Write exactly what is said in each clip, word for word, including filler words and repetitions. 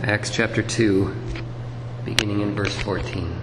Acts chapter two, beginning in verse fourteen.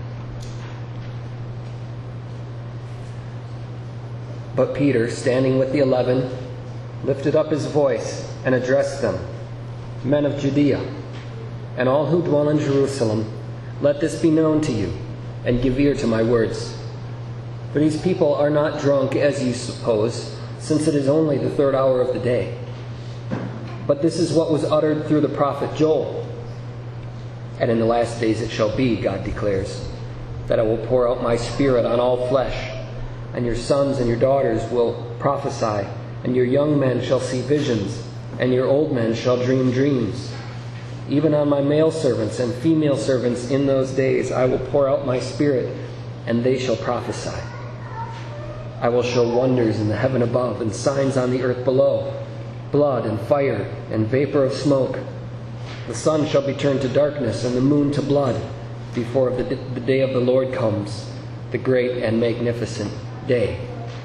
But Peter, standing with the eleven, lifted up his voice and addressed them, "Men of Judea, and all who dwell in Jerusalem, let this be known to you, and give ear to my words. For these people are not drunk, as you suppose, since it is only the third hour of the day. But this is what was uttered through the prophet Joel. And in the last days it shall be, God declares, that I will pour out my Spirit on all flesh, and your sons and your daughters will prophesy, and your young men shall see visions, and your old men shall dream dreams. Even on my male servants and female servants in those days I will pour out my Spirit, and they shall prophesy. I will show wonders in the heaven above and signs on the earth below, blood and fire and vapor of smoke. The sun shall be turned to darkness and the moon to blood before the, the day of the Lord comes, the great and magnificent day."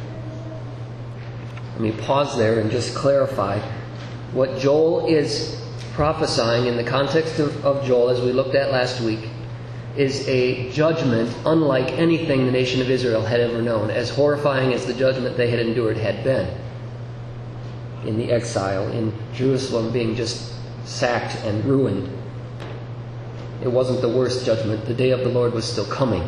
Let me pause there and just clarify what Joel is prophesying in the context of, of Joel, as we looked at last week, is a judgment unlike anything the nation of Israel had ever known, as horrifying as the judgment they had endured had been in the exile, in Jerusalem being just sacked and ruined. It wasn't the worst judgment. The day of the Lord was still coming.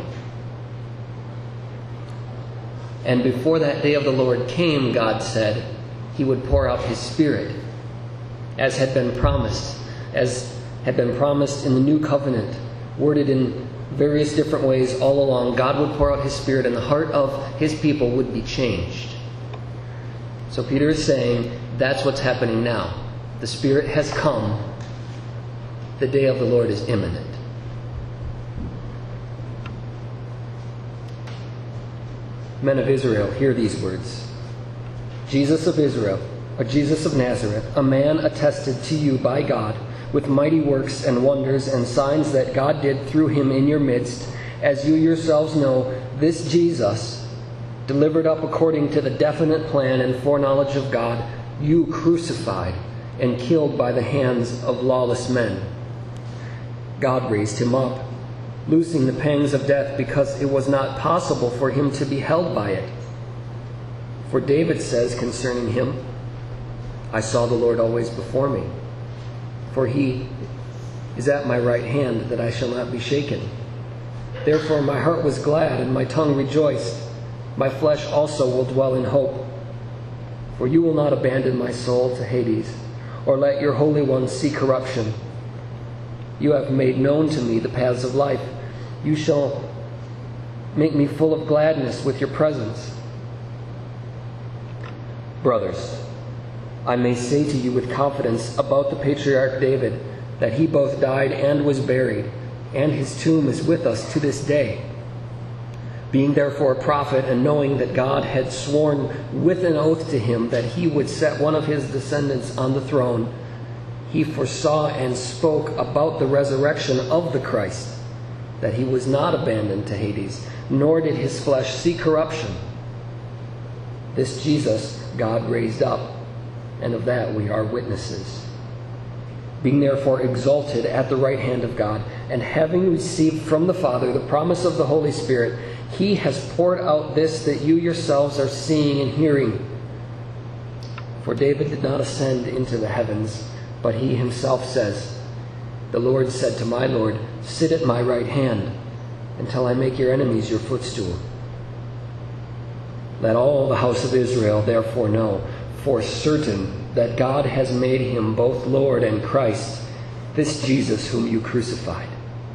And before that day of the Lord came, God said He would pour out His Spirit, as had been promised, as had been promised in the new covenant, worded in various different ways all along. God would pour out His Spirit and the heart of His people would be changed. So Peter is saying that's what's happening now. The Spirit has come. The day of the Lord is imminent. Men of Israel, hear these words. Jesus of Israel, or Jesus of Nazareth, a man attested to you by God with mighty works and wonders and signs that God did through him in your midst, as you yourselves know, this Jesus, delivered up according to the definite plan and foreknowledge of God, you crucified and killed by the hands of lawless men. God raised him up, loosing the pangs of death, because it was not possible for him to be held by it. For David says concerning him, I saw the Lord always before me, for he is at my right hand, that I shall not be shaken. Therefore my heart was glad, and my tongue rejoiced. My flesh also will dwell in hope. For you will not abandon my soul to Hades, or let your Holy One see corruption. You have made known to me the paths of life. You shall make me full of gladness with your presence. Brothers, I may say to you with confidence about the patriarch David, that he both died and was buried, and his tomb is with us to this day. Being therefore a prophet, and knowing that God had sworn with an oath to him that he would set one of his descendants on the throne, he foresaw and spoke about the resurrection of the Christ, that he was not abandoned to Hades, nor did his flesh see corruption. This Jesus God raised up, and of that we are witnesses. Being therefore exalted at the right hand of God, and having received from the Father the promise of the Holy Spirit, He has poured out this that you yourselves are seeing and hearing. For David did not ascend into the heavens, but he himself says, the Lord said to my Lord, sit at my right hand, until I make your enemies your footstool. Let all the house of Israel therefore know for certain that God has made him both Lord and Christ, this Jesus whom you crucified.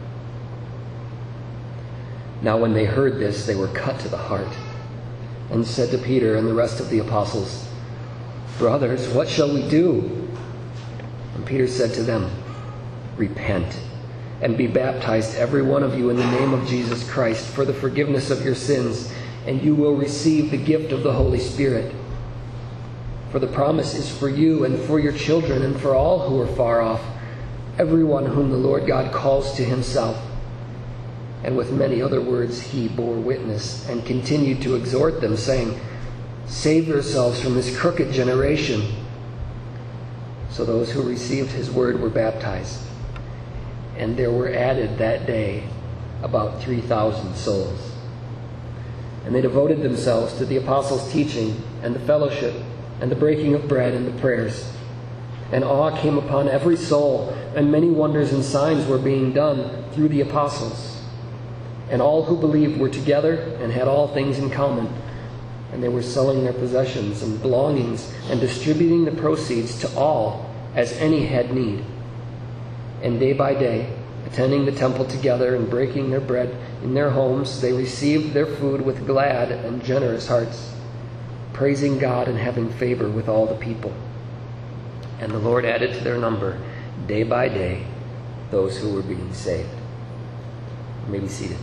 Now when they heard this, they were cut to the heart, and said to Peter and the rest of the apostles, Brothers, what shall we do? And Peter said to them, Repent, and be baptized every one of you in the name of Jesus Christ for the forgiveness of your sins, and you will receive the gift of the Holy Spirit. For the promise is for you and for your children and for all who are far off, everyone whom the Lord God calls to himself. And with many other words he bore witness and continued to exhort them, saying, Save yourselves from this crooked generation. So those who received his word were baptized. and there were added that day about three thousand souls. And they devoted themselves to the apostles' teaching and the fellowship and the breaking of bread and the prayers. And awe came upon every soul, and many wonders and signs were being done through the apostles. And all who believed were together and had all things in common. And they were selling their possessions and belongings and distributing the proceeds to all as any had need. And day by day, attending the temple together and breaking their bread in their homes, they received their food with glad and generous hearts, praising God and having favor with all the people. And the Lord added to their number, day by day, those who were being saved. You may be seated.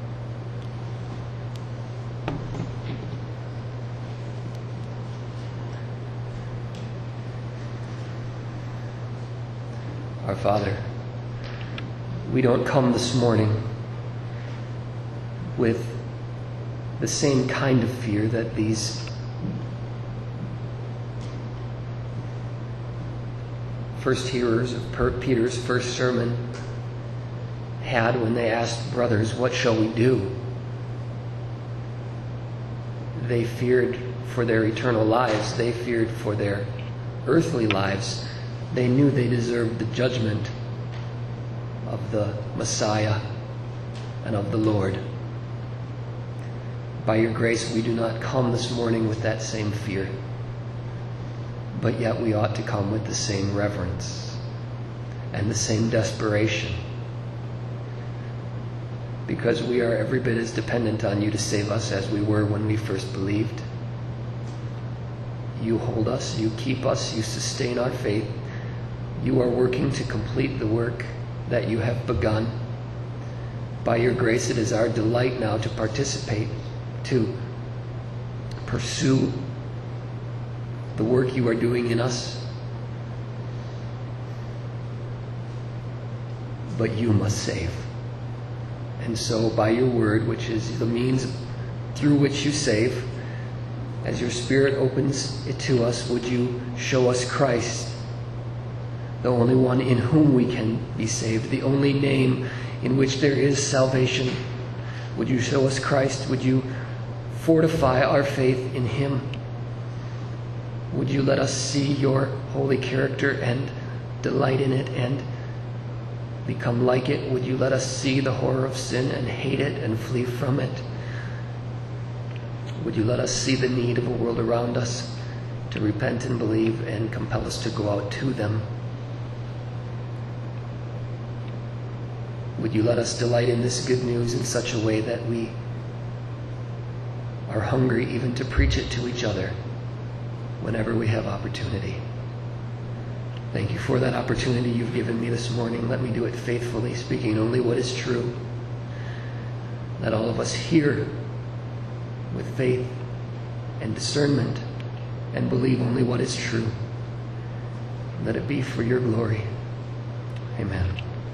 Our Father, we don't come this morning with the same kind of fear that these first hearers of Peter's first sermon had when they asked, brothers, what shall we do? They feared for their eternal lives. They feared for their earthly lives. They knew they deserved the judgment of the Messiah and of the Lord. By your grace, we do not come this morning with that same fear, but yet we ought to come with the same reverence and the same desperation, because we are every bit as dependent on you to save us as we were when we first believed. You hold us, you keep us, you sustain our faith. You are working to complete the work that you have begun. By your grace, it is our delight now to participate, to pursue the work you are doing in us. But you must save. And so by your word, which is the means through which you save, as your Spirit opens it to us, would you show us Christ, the only one in whom we can be saved, the only name in which there is salvation. Would you show us Christ? Would you fortify our faith in him? Would you let us see your holy character and delight in it and become like it? Would you let us see the horror of sin and hate it and flee from it? Would you let us see the need of a world around us to repent and believe and compel us to go out to them? Would you let us delight in this good news in such a way that we are hungry even to preach it to each other whenever we have opportunity? Thank you for that opportunity you've given me this morning. Let me do it faithfully, speaking only what is true. Let all of us hear with faith and discernment and believe only what is true. Let it be for your glory. Amen.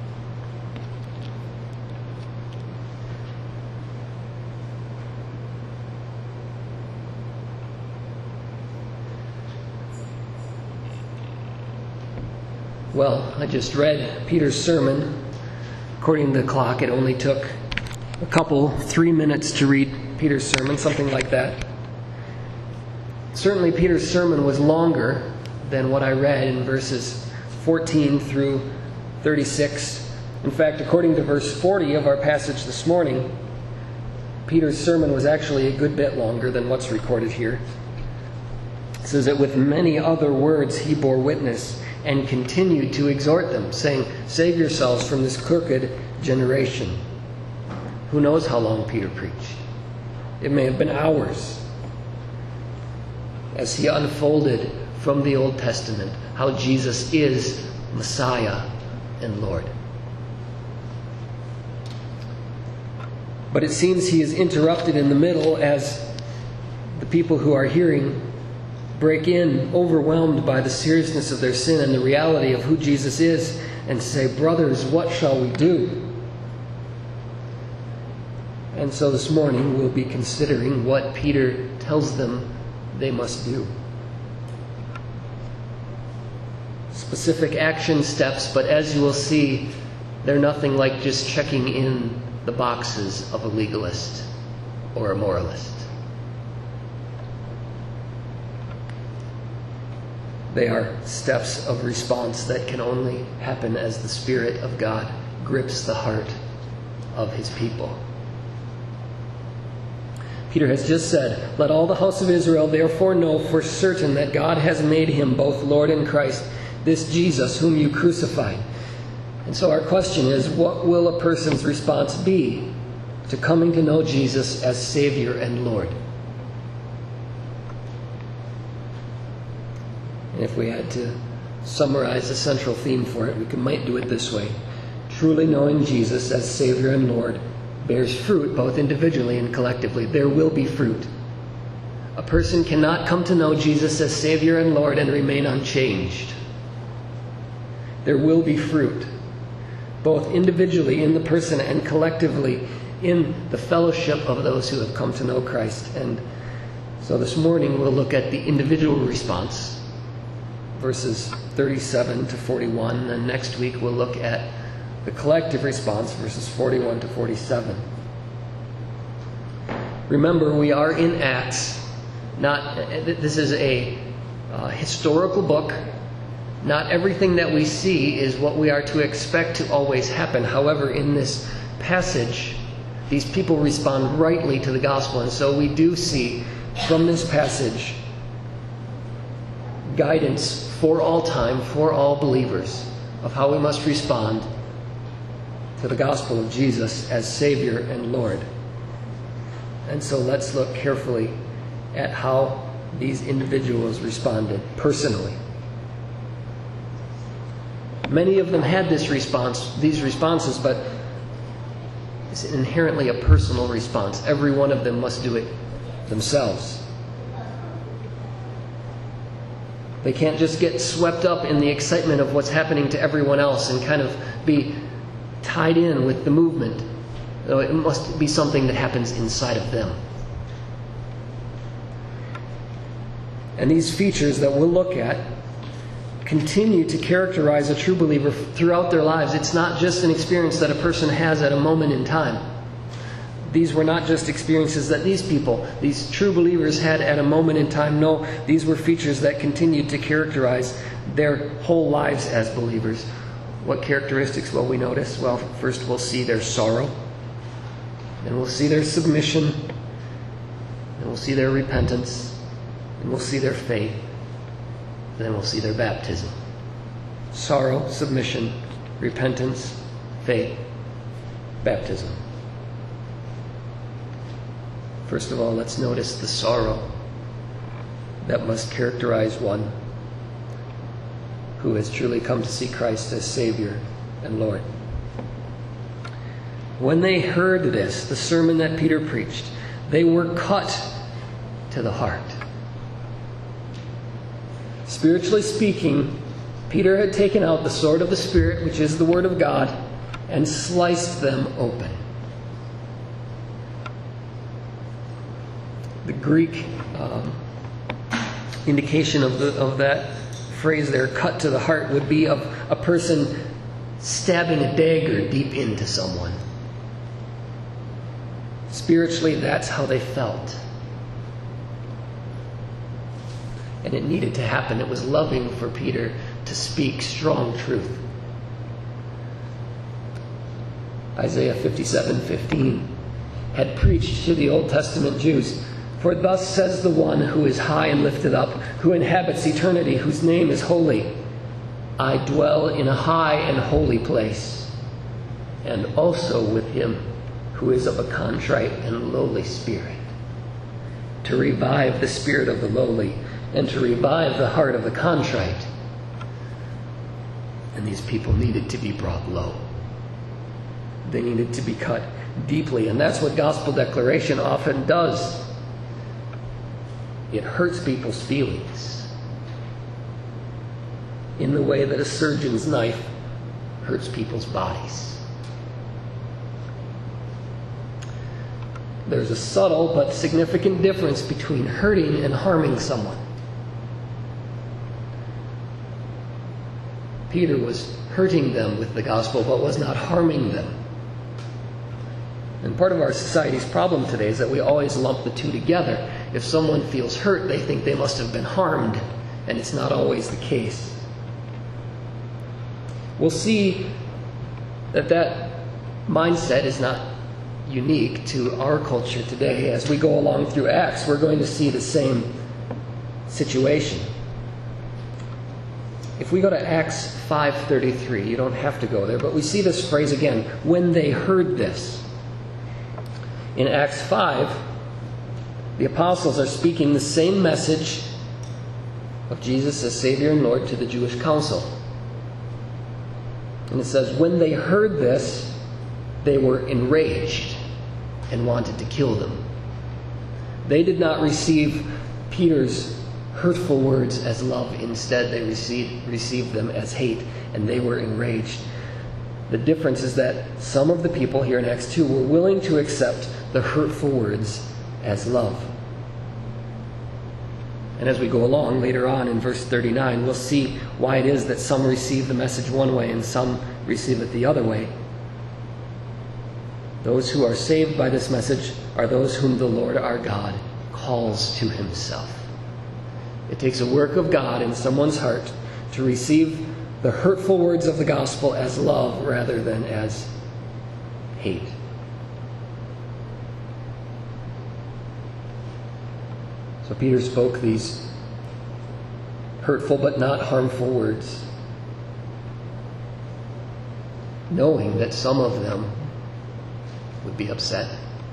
Well, I just read Peter's sermon. According to the clock, it only took a couple, three minutes to read Peter's sermon, something like that. Certainly Peter's sermon was longer than what I read in verses fourteen through thirty-six. In fact, according to verse forty of our passage this morning, Peter's sermon was actually a good bit longer than what's recorded here. It says that with many other words he bore witness and continued to exhort them, saying, save yourselves from this crooked generation. Who knows how long Peter preached? It may have been hours as he unfolded from the Old Testament how Jesus is Messiah and Lord. But it seems he is interrupted in the middle as the people who are hearing break in, overwhelmed by the seriousness of their sin and the reality of who Jesus is, and say, brothers, what shall we do? And so this morning we'll be considering what Peter tells them they must do. Specific action steps, but as you will see, They're nothing like just checking in the boxes of a legalist or a moralist. They are steps of response that can only happen as the Spirit of God grips the heart of His people. Peter has just said, "Let all the house of Israel therefore know for certain that God has made Him both Lord and Christ, this Jesus whom you crucified." And so our question is, what will a person's response be to coming to know Jesus as Savior and Lord? And if we had to summarize the central theme for it, we could, might do it this way. Truly knowing Jesus as Savior and Lord bears fruit both individually and collectively. There will be fruit. A person cannot come to know Jesus as Savior and Lord and remain unchanged. There will be fruit, both individually in the person and collectively in the fellowship of those who have come to know Christ. And so this morning we'll look at the individual response, verses thirty-seven to forty-one, and next week we'll look at the collective response, verses forty-one to forty-seven. Remember, we are in Acts. Not this is a uh, historical book. Not everything that we see is what we are to expect to always happen. However, in this passage, these people respond rightly to the gospel, and so we do see from this passage guidance for all time, for all believers, of how we must respond to the gospel of Jesus as Savior and Lord. And so let's look carefully at how these individuals responded personally. Many of them had this response, these responses, but it's inherently a personal response. Every one of them must do it themselves. They can't just get swept up in the excitement of what's happening to everyone else and kind of be tied in with the movement. No, it must be something that happens inside of them. And these features that we'll look at continue to characterize a true believer throughout their lives. It's not just an experience that a person has at a moment in time. These were not just experiences that these people, these true believers, had at a moment in time. No, these were features that continued to characterize their whole lives as believers. What characteristics will we notice? Well, first we'll see their sorrow, then we'll see their submission, then we'll see their repentance, and we'll see their faith, then we'll see their baptism. Sorrow, submission, repentance, faith, baptism. First of all, let's notice the sorrow that must characterize one who has truly come to see Christ as Savior and Lord. When they heard this, the sermon that Peter preached, they were cut to the heart. Spiritually speaking, Peter had taken out the sword of the Spirit, which is the Word of God, and sliced them open. The Greek um, indication of, the, of that phrase there, cut to the heart, would be of a person stabbing a dagger deep into someone. Spiritually, that's how they felt. And it needed to happen. It was loving for Peter to speak strong truth. Isaiah fifty-seven fifteen had preached to the Old Testament Jews, "For thus says the one who is high and lifted up, who inhabits eternity, whose name is holy. I dwell in a high and holy place, and also with him who is of a contrite and lowly spirit, to revive the spirit of the lowly, and to revive the heart of the contrite." And these people needed to be brought low. They needed to be cut deeply, and that's what gospel declaration often does. It hurts people's feelings in the way that a surgeon's knife hurts people's bodies. There's a subtle but significant difference between hurting and harming someone. Peter was hurting them with the gospel, but was not harming them. And part of our society's problem today is that we always lump the two together. If someone feels hurt, they think they must have been harmed, and it's not always the case. We'll see that that mindset is not unique to our culture today. As we go along through Acts, we're going to see the same situation. If we go to Acts five thirty-three, you don't have to go there, but we see this phrase again, when they heard this. In Acts five, the apostles are speaking the same message of Jesus as Savior and Lord to the Jewish council. And it says, when they heard this, they were enraged and wanted to kill them. They did not receive Peter's hurtful words as love. Instead, they received, received them as hate, and they were enraged. The difference is that some of the people here in Acts two were willing to accept the hurtful words as love. And as we go along later on in verse thirty-nine, we'll see why it is that some receive the message one way and some receive it the other way. Those who are saved by this message are those whom the Lord our God calls to himself. It takes a work of God in someone's heart to receive the hurtful words of the gospel as love rather than as hate. So Peter spoke these hurtful but not harmful words, knowing that some of them would be upset.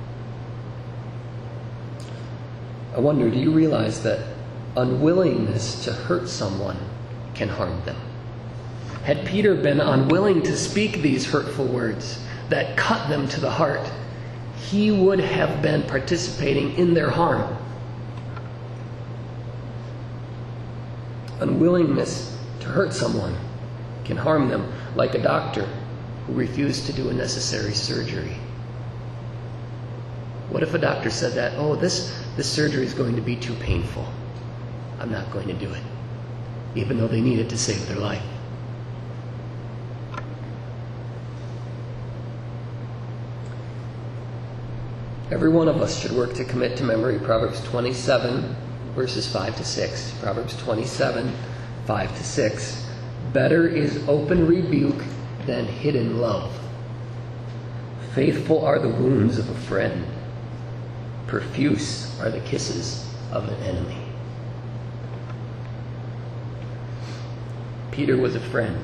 I wonder, do you realize that unwillingness to hurt someone can harm them? Had Peter been unwilling to speak these hurtful words that cut them to the heart, he would have been participating in their harm. Unwillingness to hurt someone can harm them, like a doctor who refused to do a necessary surgery. What if a doctor said that, oh, this, this surgery is going to be too painful. I'm not going to do it, even though they need it to save their life. Every one of us should work to commit to memory Proverbs twenty-seven, verses five to six. Proverbs twenty-seven, five to six. Better is open rebuke than hidden love. Faithful are the wounds of a friend. Profuse are the kisses of an enemy. Peter was a friend.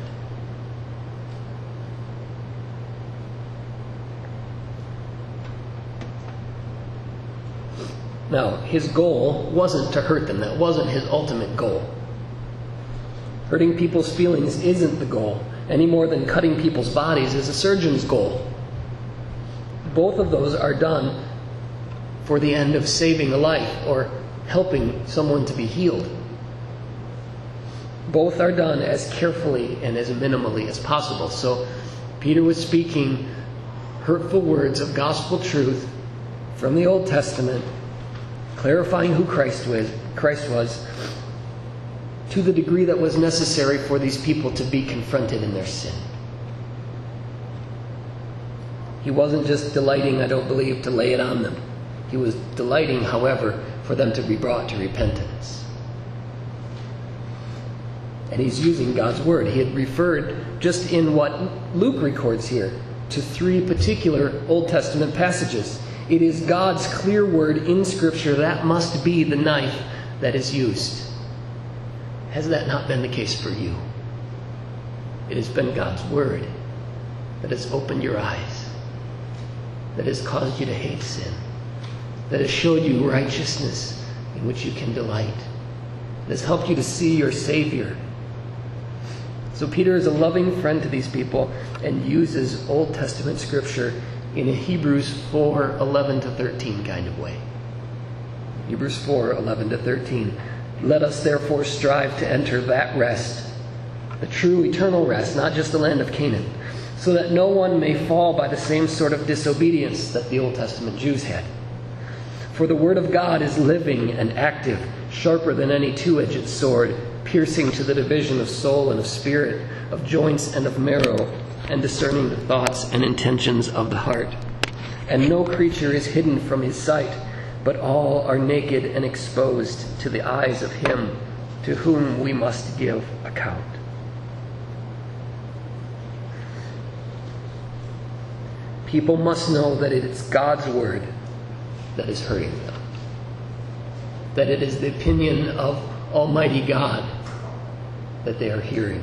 Now, his goal wasn't to hurt them. That wasn't his ultimate goal. Hurting people's feelings isn't the goal, any more than cutting people's bodies is a surgeon's goal. Both of those are done for the end of saving a life or helping someone to be healed. Both are done as carefully and as minimally as possible. So Peter was speaking hurtful words of gospel truth from the Old Testament, clarifying who Christ was, Christ was, to the degree that was necessary for these people to be confronted in their sin. He wasn't just delighting, I don't believe, to lay it on them. He was delighting, however, for them to be brought to repentance. And he's using God's word. He had referred, just in what Luke records here, to three particular Old Testament passages. It is God's clear word in Scripture that must be the knife that is used. Has that not been the case for you? It has been God's word that has opened your eyes, that has caused you to hate sin, that has showed you righteousness in which you can delight, that has helped you to see your Savior. So Peter is a loving friend to these people and uses Old Testament Scripture in a Hebrews four, eleven to thirteen kind of way. Hebrews four, eleven to thirteen. Let us therefore strive to enter that rest, the true eternal rest, not just the land of Canaan, so that no one may fall by the same sort of disobedience that the Old Testament Jews had. For the word of God is living and active, sharper than any two-edged sword, piercing to the division of soul and of spirit, of joints and of marrow, and discerning the thoughts and intentions of the heart. And no creature is hidden from his sight, but all are naked and exposed to the eyes of him to whom we must give account. People must know that it is God's word that is hurting them. That it is the opinion of Almighty God that they are hearing.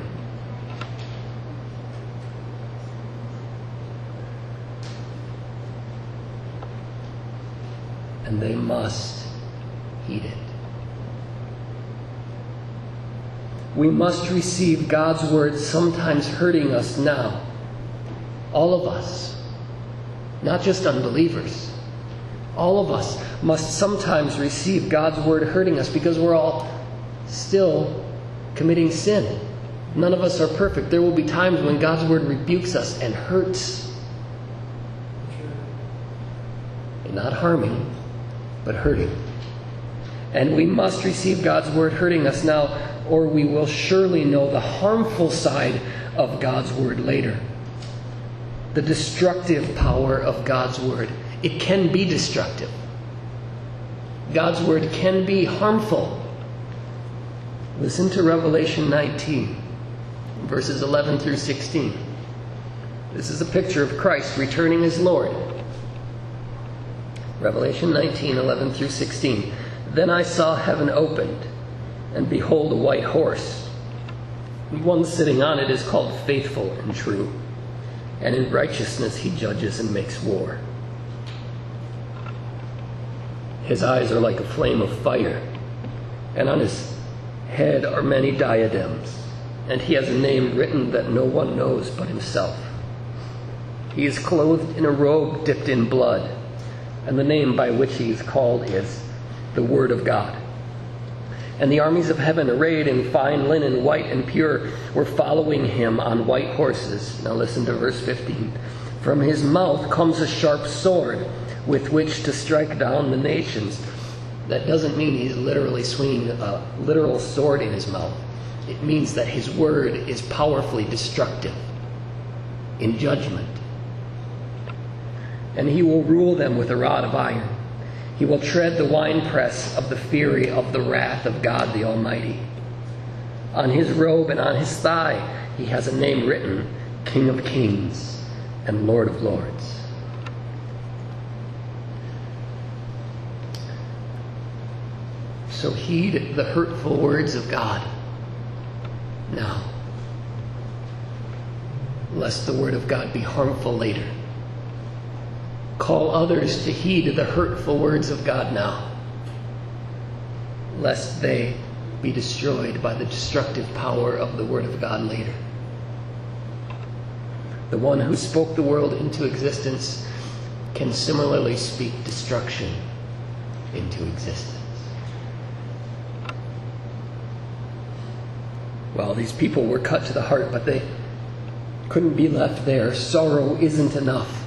And they must heed it. We must receive God's word, sometimes hurting us now. All of us. Not just unbelievers. All of us must sometimes receive God's word hurting us because we're all still committing sin. None of us are perfect. There will be times when God's word rebukes us and hurts. Not harming, but hurting. And we must receive God's word hurting us now, or we will surely know the harmful side of God's word later. The destructive power of God's word. It can be destructive. God's word can be harmful. Listen to Revelation nineteen, verses eleven through sixteen. This is a picture of Christ returning as Lord. Revelation nineteen, eleven through sixteen. Then I saw heaven opened, and behold, a white horse. The one sitting on it is called Faithful and True, and in righteousness he judges and makes war. His eyes are like a flame of fire, and on his head are many diadems, and he has a name written that no one knows but himself. He is clothed in a robe dipped in blood, and the name by which he is called is the Word of God. And the armies of heaven, arrayed in fine linen, white and pure, were following him on white horses. Now listen to verse fifteen. From his mouth comes a sharp sword, with which to strike down the nations. That doesn't mean he's literally swinging a literal sword in his mouth. It means that his word is powerfully destructive in judgment. And he will rule them with a rod of iron. He will tread the winepress of the fury of the wrath of God the Almighty. On his robe and on his thigh he has a name written, King of Kings and Lord of Lords. So heed the hurtful words of God now, lest the word of God be harmful later. Call others to heed the hurtful words of God now, lest they be destroyed by the destructive power of the word of God later. The one who spoke the world into existence can similarly speak destruction into existence. Well, these people were cut to the heart, but they couldn't be left there. Sorrow isn't enough.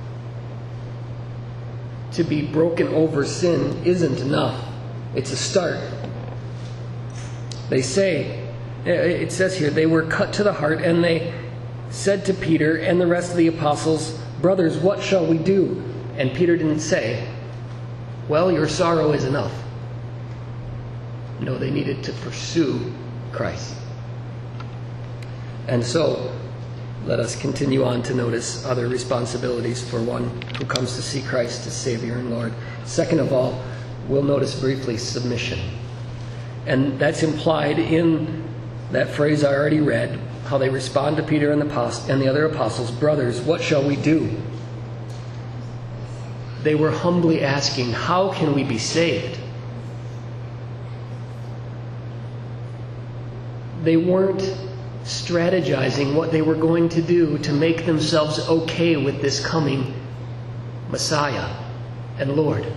To be broken over sin isn't enough. It's a start. They say, it says here, they were cut to the heart, and they said to Peter and the rest of the apostles, "Brothers, what shall we do?" And Peter didn't say, "Well, your sorrow is enough." No, they needed to pursue Christ. And so, let us continue on to notice other responsibilities for one who comes to see Christ as Savior and Lord. Second of all, we'll notice briefly submission. And that's implied in that phrase I already read, how they respond to Peter and the, apost- and the other apostles, "Brothers, what shall we do?" They were humbly asking, how can we be saved? They weren't strategizing what they were going to do to make themselves okay with this coming Messiah and Lord.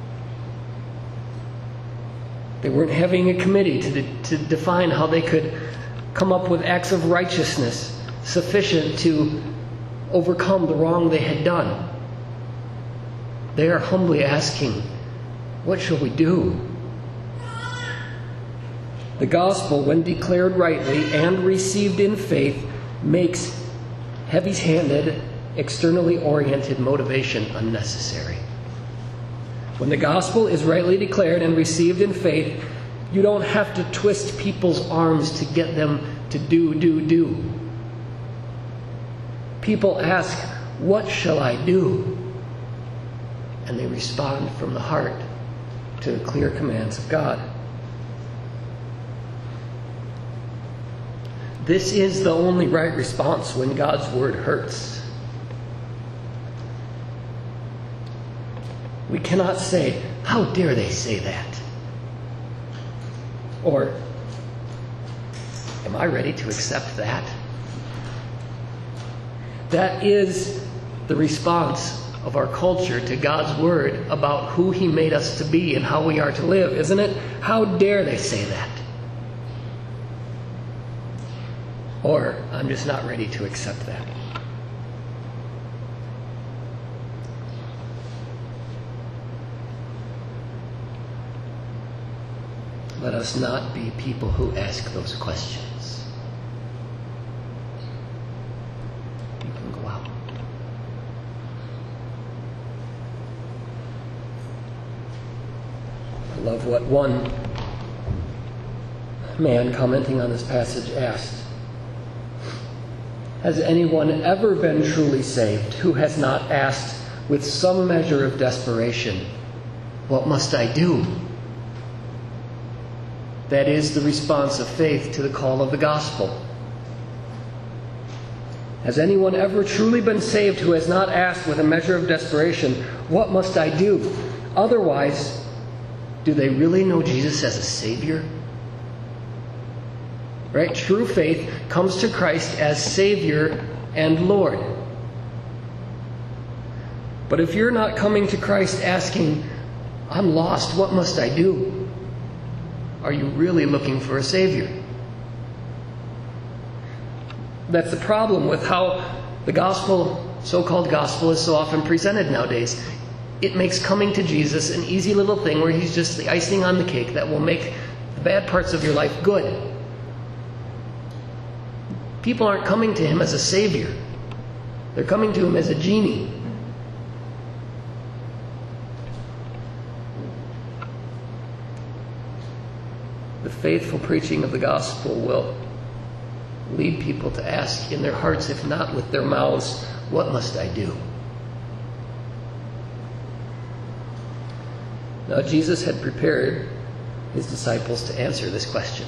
They weren't having a committee to, de- to define how they could come up with acts of righteousness sufficient to overcome the wrong they had done. They are humbly asking, what shall we do? The gospel, when declared rightly and received in faith, makes heavy-handed, externally oriented motivation unnecessary. When the gospel is rightly declared and received in faith, you don't have to twist people's arms to get them to do, do, do. People ask, "What shall I do?" And they respond from the heart to the clear commands of God. This is the only right response when God's word hurts. We cannot say, "How dare they say that?" Or, "Am I ready to accept that?" That is the response of our culture to God's word about who He made us to be and how we are to live, isn't it? How dare they say that? Or, "I'm just not ready to accept that." Let us not be people who ask those questions. You can go out. I love what one man commenting on this passage asked. Has anyone ever been truly saved who has not asked with some measure of desperation, "What must I do?" That is the response of faith to the call of the gospel. Has anyone ever truly been saved who has not asked with a measure of desperation, "What must I do?" Otherwise, do they really know Jesus as a Savior? Right? True faith comes to Christ as Savior and Lord. But if you're not coming to Christ asking, "I'm lost, what must I do?" are you really looking for a Savior? That's the problem with how the gospel, so-called gospel, is so often presented nowadays. It makes coming to Jesus an easy little thing where He's just the icing on the cake that will make the bad parts of your life good. People aren't coming to Him as a Savior. They're coming to Him as a genie. The faithful preaching of the gospel will lead people to ask in their hearts, if not with their mouths, "What must I do?" Now, Jesus had prepared His disciples to answer this question.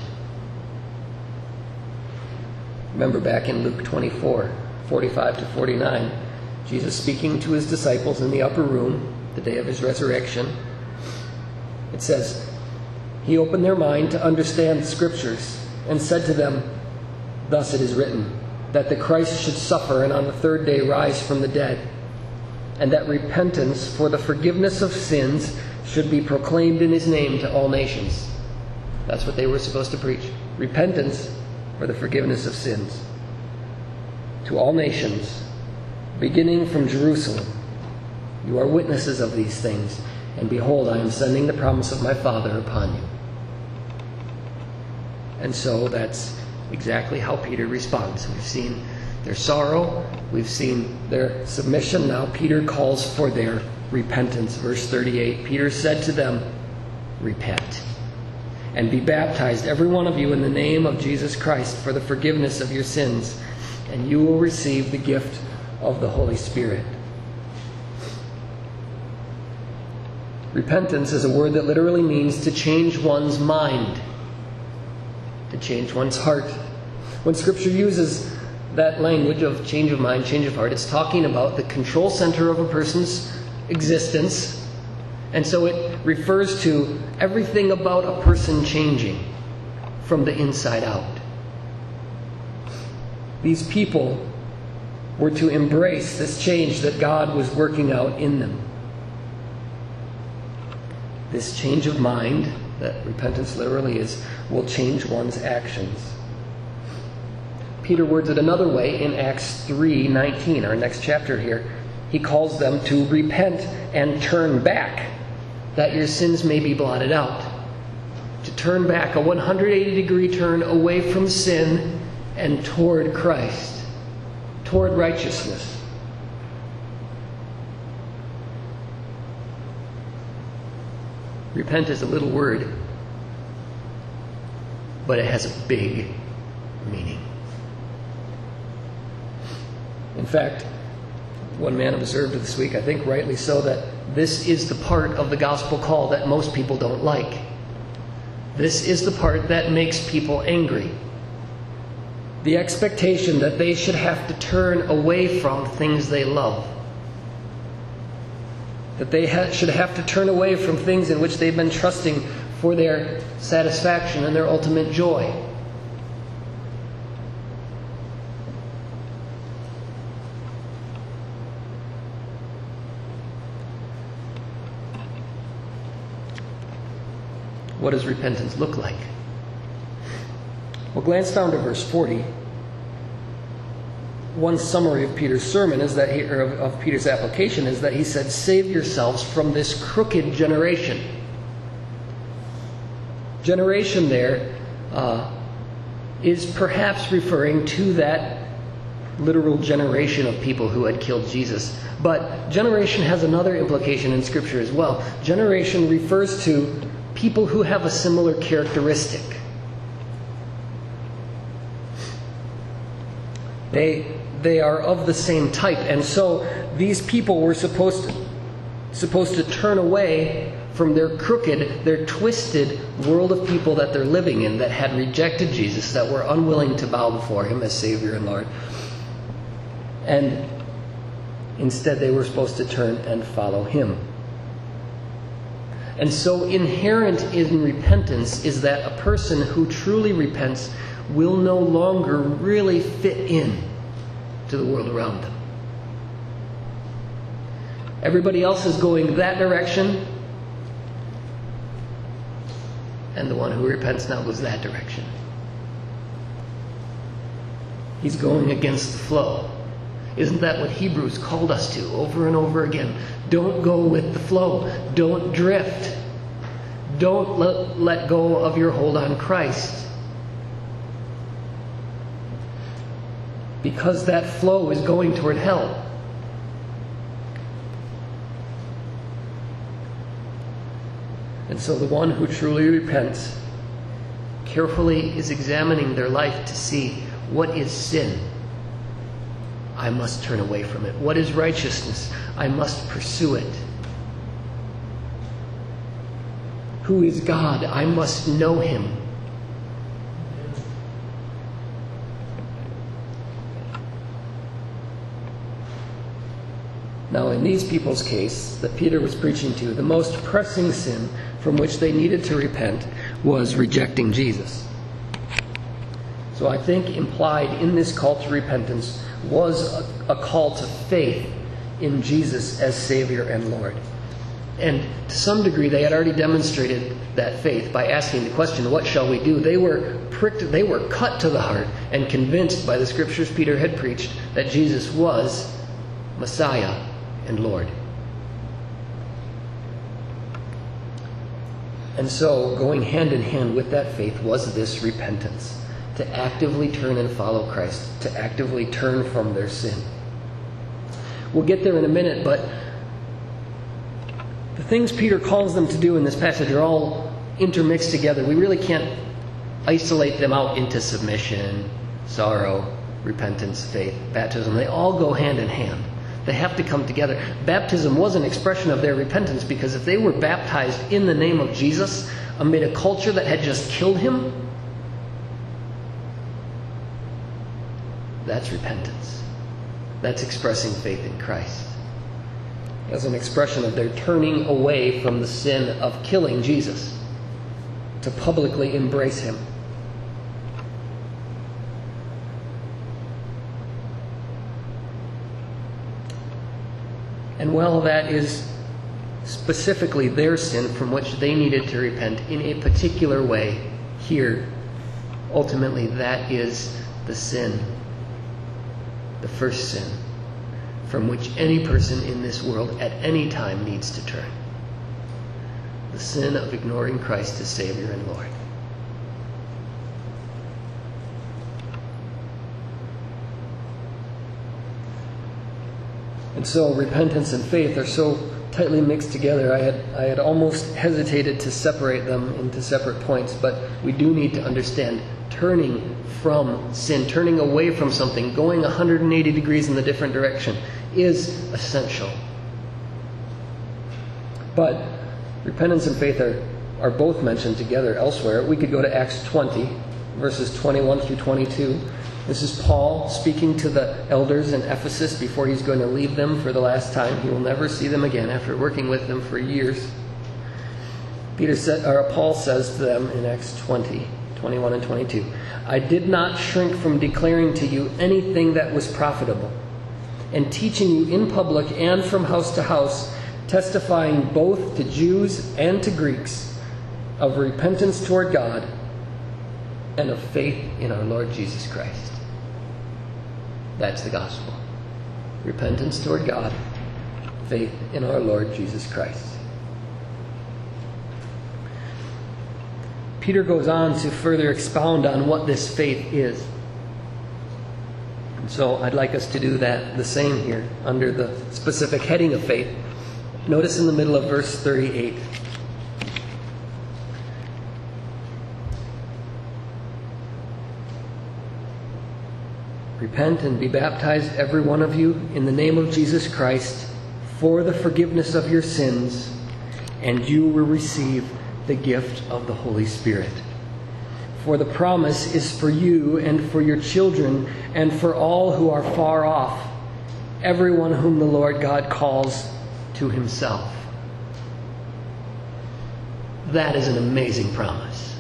Remember back in Luke twenty-four, forty-five to forty-nine, Jesus speaking to His disciples in the upper room, the day of His resurrection. It says, He opened their mind to understand the Scriptures and said to them, "Thus it is written, that the Christ should suffer and on the third day rise from the dead, and that repentance for the forgiveness of sins should be proclaimed in His name to all nations." That's what they were supposed to preach. Repentance for the forgiveness of sins to all nations, beginning from Jerusalem. You are witnesses of these things, and behold, I am sending the promise of my Father upon you. And so that's exactly how Peter responds. We've seen their sorrow, we've seen their submission. Now Peter calls for their repentance. Verse thirty-eight, Peter said to them, "Repent, and be baptized, every one of you, in the name of Jesus Christ for the forgiveness of your sins, and you will receive the gift of the Holy Spirit." Repentance is a word that literally means to change one's mind, to change one's heart. When Scripture uses that language of change of mind, change of heart, it's talking about the control center of a person's existence. And so it refers to everything about a person changing from the inside out. These people were to embrace this change that God was working out in them. This change of mind, that repentance literally is, will change one's actions. Peter words it another way in Acts three nineteen, our next chapter here. He calls them to repent and turn back, that your sins may be blotted out. To to turn back, a one hundred eighty degree turn away from sin and toward Christ, toward righteousness. Repent is a little word, but it has a big meaning. In fact, one man observed this week, I think rightly so, that this is the part of the gospel call that most people don't like. This is the part that makes people angry. The expectation that they should have to turn away from things they love. That they ha- should have to turn away from things in which they've been trusting for their satisfaction and their ultimate joy. What does repentance look like? Well, glance down to verse forty. One summary of Peter's sermon is that he, or of, of Peter's application is that he said, "Save yourselves from this crooked generation." Generation there uh, is perhaps referring to that literal generation of people who had killed Jesus. But generation has another implication in Scripture as well. Generation refers to people who have a similar characteristic. They they are of the same type, and so these people were supposed to, supposed to turn away from their crooked, their twisted world of people that they're living in, that had rejected Jesus, that were unwilling to bow before Him as Savior and Lord. And instead they were supposed to turn and follow Him. And so inherent in repentance is that a person who truly repents will no longer really fit in to the world around them. Everybody else is going that direction, and the one who repents now goes that direction. He's going against the flow. Isn't that what Hebrews called us to over and over again? Don't go with the flow. Don't drift. Don't let, let go of your hold on Christ. Because that flow is going toward hell. And so the one who truly repents carefully is examining their life to see, what is sin? I must turn away from it. What is righteousness? I must pursue it. Who is God? I must know Him. Now, in these people's case that Peter was preaching to, the most pressing sin from which they needed to repent was rejecting Jesus. So I think implied in this call to repentance was a, a call to faith in Jesus as Savior and Lord. And to some degree, they had already demonstrated that faith by asking the question, what shall we do? They were pricked, they were cut to the heart and convinced by the scriptures Peter had preached that Jesus was Messiah and Lord. And so, going hand in hand with that faith was this repentance, to actively turn and follow Christ, to actively turn from their sin. We'll get there in a minute, but the things Peter calls them to do in this passage are all intermixed together. We really can't isolate them out into submission, sorrow, repentance, faith, baptism. They all go hand in hand. They have to come together. Baptism was an expression of their repentance, because if they were baptized in the name of Jesus amid a culture that had just killed Him, that's repentance. That's expressing faith in Christ. As an expression of their turning away from the sin of killing Jesus to publicly embrace Him. And while that is specifically their sin from which they needed to repent in a particular way, here, ultimately that is the sin, the first sin, from which any person in this world at any time needs to turn. The sin of ignoring Christ as Savior and Lord. And so repentance and faith are so tightly mixed together. I had, I had almost hesitated to separate them into separate points, but we do need to understand turning from sin, turning away from something, going one hundred eighty degrees in the different direction is essential. But repentance and faith are, are both mentioned together elsewhere. We could go to Acts twenty, verses twenty-one through twenty-two. This is Paul speaking to the elders in Ephesus before he's going to leave them for the last time. He will never see them again after working with them for years. Peter said, or Paul says to them in Acts twenty, twenty-one and twenty-two, I did not shrink from declaring to you anything that was profitable, and teaching you in public and from house to house, testifying both to Jews and to Greeks of repentance toward God and of faith in our Lord Jesus Christ. That's the gospel. Repentance toward God, faith in our Lord Jesus Christ. Peter goes on to further expound on what this faith is. And so I'd like us to do that the same here under the specific heading of faith. Notice in the middle of verse thirty-eight. Repent and be baptized, every one of you, in the name of Jesus Christ, for the forgiveness of your sins, and you will receive the gift of the Holy Spirit. For the promise is for you and for your children and for all who are far off, everyone whom the Lord God calls to himself. That is an amazing promise.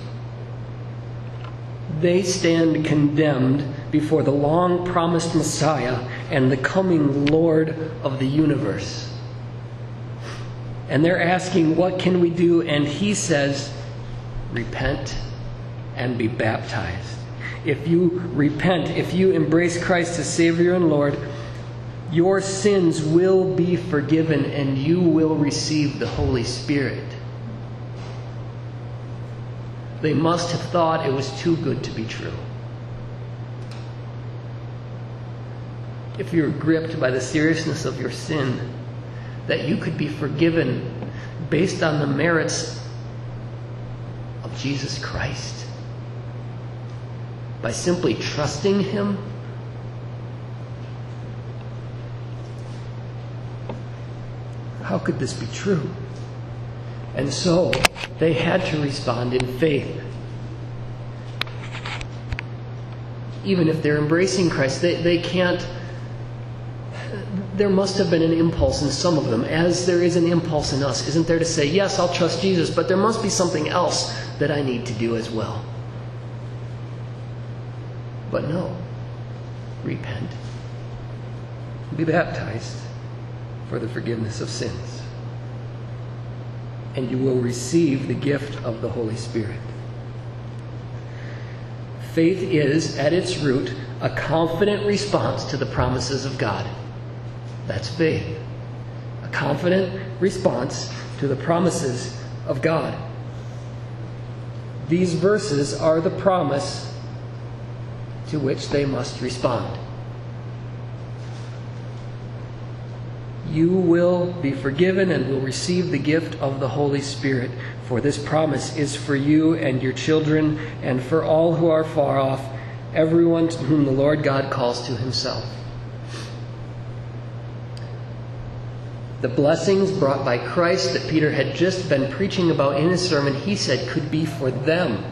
They stand condemned before the long-promised Messiah and the coming Lord of the universe. And they're asking, what can we do? And he says, repent and be baptized. If you repent, if you embrace Christ as Savior and Lord, your sins will be forgiven and you will receive the Holy Spirit. They must have thought it was too good to be true. If you're gripped by the seriousness of your sin, that you could be forgiven based on the merits of Jesus Christ, by simply trusting him, how could this be true? And so they had to respond in faith. Even if they're embracing Christ, they, they can't. There must have been an impulse in some of them, as there is an impulse in us, isn't there, to say, yes, I'll trust Jesus, but there must be something else that I need to do as well. But no. Repent. Be baptized for the forgiveness of sins. And you will receive the gift of the Holy Spirit. Faith is, at its root, a confident response to the promises of God. That's faith. A confident response to the promises of God. These verses are the promise to which they must respond. You will be forgiven and will receive the gift of the Holy Spirit. For this promise is for you and your children and for all who are far off, everyone to whom the Lord God calls to himself. The blessings brought by Christ that Peter had just been preaching about in his sermon, he said, could be for them.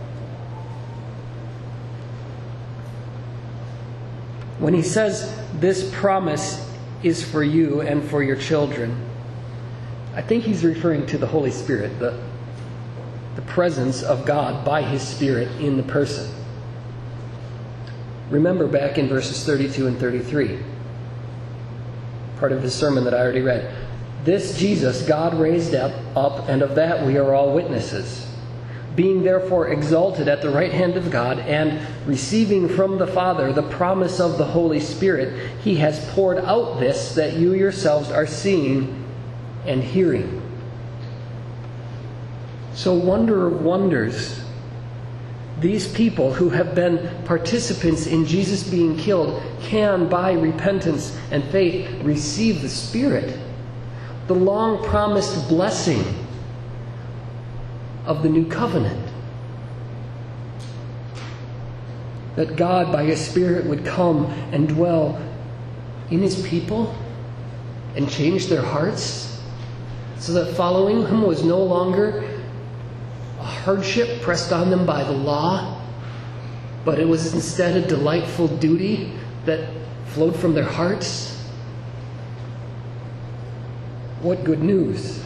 When he says this promise is for you and for your children, I think he's referring to the Holy Spirit, the, the presence of God by his Spirit in the person. Remember back in verses thirty-two and thirty-three, part of his sermon that I already read. This Jesus God raised up, up, and of that we are all witnesses. Being therefore exalted at the right hand of God, and receiving from the Father the promise of the Holy Spirit, he has poured out this that you yourselves are seeing and hearing. So, wonder of wonders, These people who have been participants in Jesus being killed can, by repentance and faith, receive the Spirit, the long-promised blessing of the new covenant. That God, by His Spirit, would come and dwell in His people and change their hearts, so that following Him was no longer a hardship pressed on them by the law, but it was instead a delightful duty that flowed from their hearts. What good news!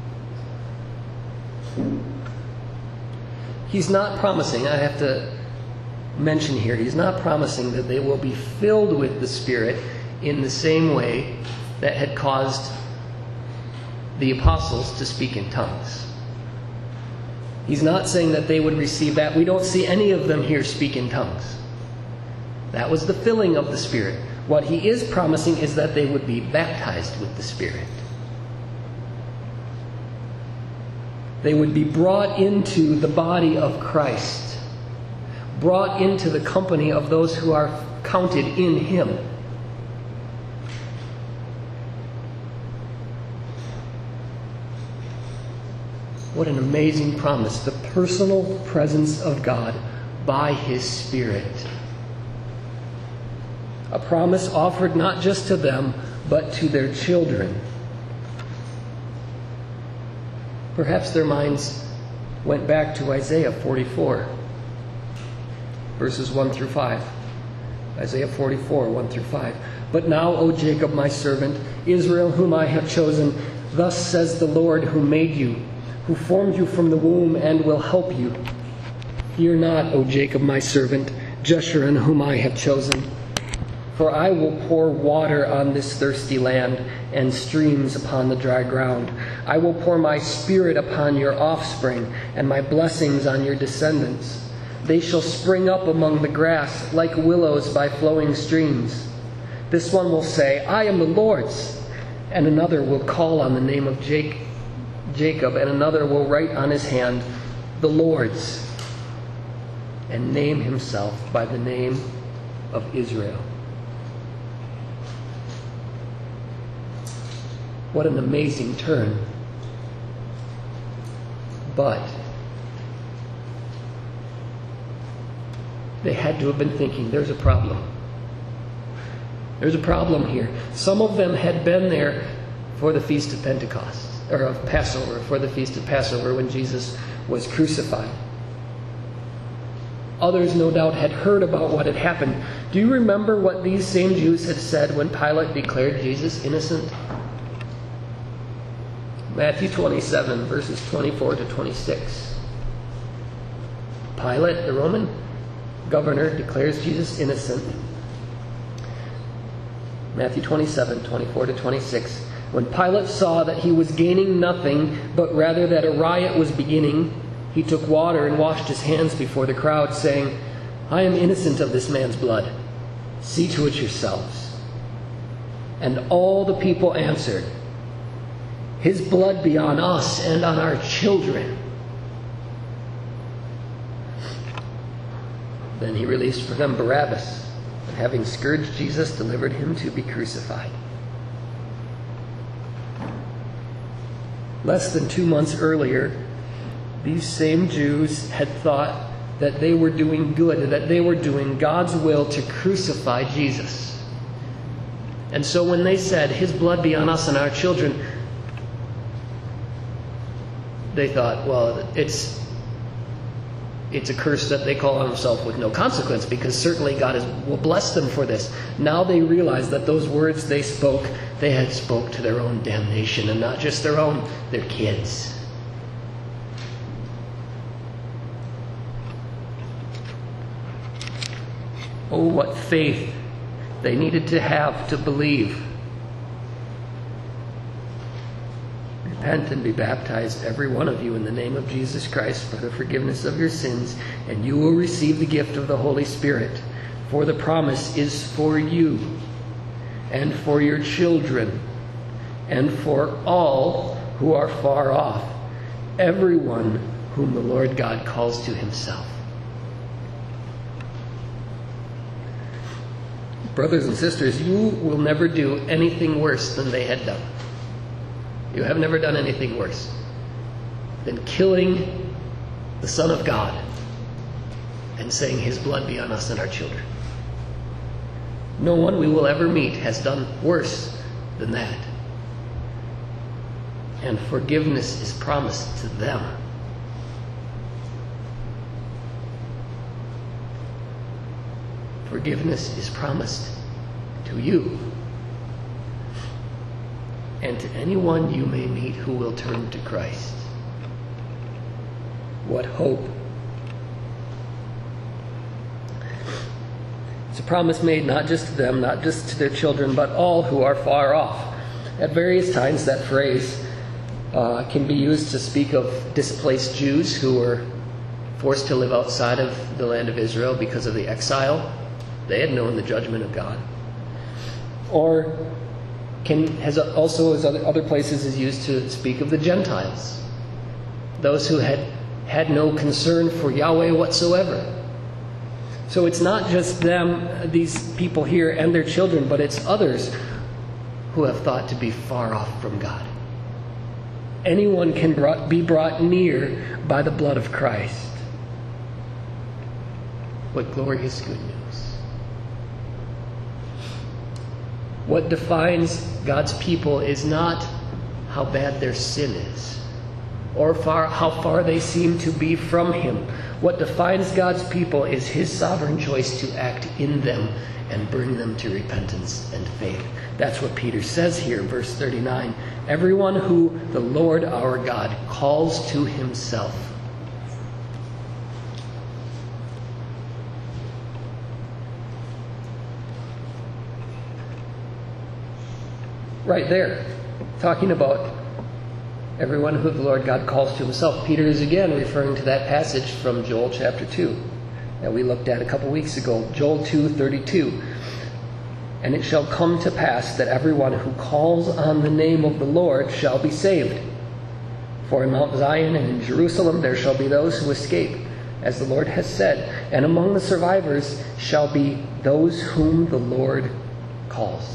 He's not promising, I have to mention here, He's not promising that they will be filled with the Spirit in the same way that had caused the apostles to speak in tongues. He's not saying that they would receive that. We don't see any of them here speak in tongues. That was the filling of the Spirit. What He is promising is that they would be baptized with the Spirit. They would be brought into the body of Christ, brought into the company of those who are counted in Him. What an amazing promise. The personal presence of God by His Spirit. A promise offered not just to them, but to their children. Perhaps their minds went back to Isaiah forty-four, verses one through five. Isaiah forty-four, one through five. But now, O Jacob, my servant, Israel, whom I have chosen, thus says the Lord who made you, who formed you from the womb and will help you. Fear not, O Jacob, my servant, Jeshurun, whom I have chosen. For I will pour water on this thirsty land and streams upon the dry ground. I will pour my Spirit upon your offspring and my blessings on your descendants. They shall spring up among the grass like willows by flowing streams. This one will say, I am the Lord's. And another will call on the name of Jacob, and another will write on his hand, the Lord's, and name himself by the name of Israel. What an amazing turn. But they had to have been thinking, there's a problem. There's a problem here. Some of them had been there for the Feast of Pentecost, or of Passover, for the Feast of Passover when Jesus was crucified. Others, no doubt, had heard about what had happened. Do you remember what these same Jews had said when Pilate declared Jesus innocent? Matthew twenty-seven, verses twenty-four to twenty-six. Pilate, the Roman governor, declares Jesus innocent. Matthew twenty-seven, twenty-four to twenty-six. When Pilate saw that he was gaining nothing, but rather that a riot was beginning, he took water and washed his hands before the crowd, saying, I am innocent of this man's blood. See to it yourselves. And all the people answered, His blood be on us and on our children. Then he released for them Barabbas, and having scourged Jesus, delivered him to be crucified. Less than two months earlier, these same Jews had thought that they were doing good, that they were doing God's will to crucify Jesus. And so when they said, His blood be on us and our children, they thought, well, it's it's a curse that they call on themselves with no consequence, because certainly God is, will bless them for this. Now they realize that those words they spoke, they had spoke to their own damnation, and not just their own, their kids. Oh, what faith they needed to have to believe. Repent and be baptized, every one of you, in the name of Jesus Christ for the forgiveness of your sins, and you will receive the gift of the Holy Spirit. For the promise is for you, and for your children, and for all who are far off, everyone whom the Lord God calls to Himself. Brothers and sisters, you will never do anything worse than they had done. You have never done anything worse than killing the Son of God and saying his blood be on us and our children. No one we will ever meet has done worse than that. And forgiveness is promised to them. Forgiveness is promised to you and to anyone you may meet who will turn to Christ. What hope! It's a promise made not just to them, not just to their children, but all who are far off. At various times, that phrase uh, can be used to speak of displaced Jews who were forced to live outside of the land of Israel because of the exile. They had known the judgment of God. Or can has also, as other, other places, is used to speak of the Gentiles, those who had had no concern for Yahweh whatsoever. So it's not just them, these people here and their children, but it's others who have thought to be far off from God. Anyone can brought, be brought near by the blood of Christ. What glorious good news. What defines God's people is not how bad their sin is, or far, how far they seem to be from Him. What defines God's people is His sovereign choice to act in them and bring them to repentance and faith. That's what Peter says here in verse thirty-nine. Everyone who the Lord our God calls to Himself. Right there, talking about everyone who the Lord God calls to Himself. Peter is again referring to that passage from Joel chapter two that we looked at a couple weeks ago. Joel two thirty-two. And it shall come to pass that everyone who calls on the name of the Lord shall be saved. For in Mount Zion and in Jerusalem there shall be those who escape, as the Lord has said. And among the survivors shall be those whom the Lord calls.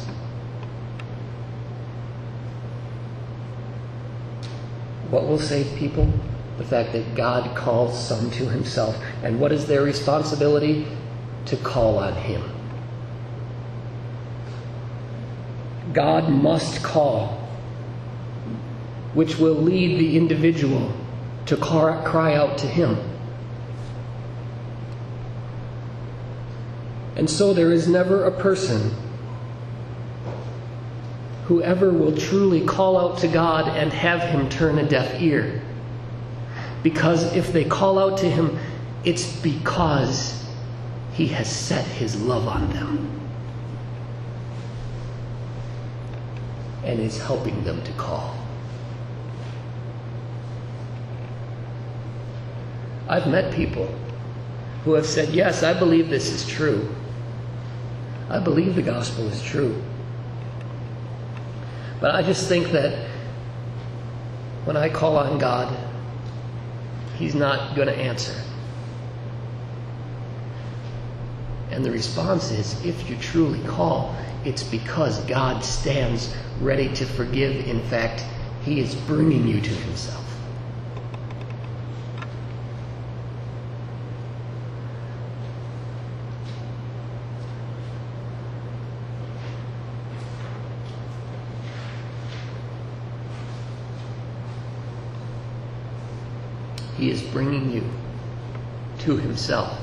What will save people? The fact that God calls some to Himself. And what is their responsibility? To call on Him. God must call, which will lead the individual to cry out to Him. And so there is never a person whoever will truly call out to God and have Him turn a deaf ear. Because if they call out to Him, it's because He has set His love on them and is helping them to call. I've met people who have said, yes, I believe this is true. I believe the gospel is true. But I just think that when I call on God, He's not going to answer. And the response is, if you truly call, it's because God stands ready to forgive. In fact, He is bringing you to Himself. He is bringing you to Himself.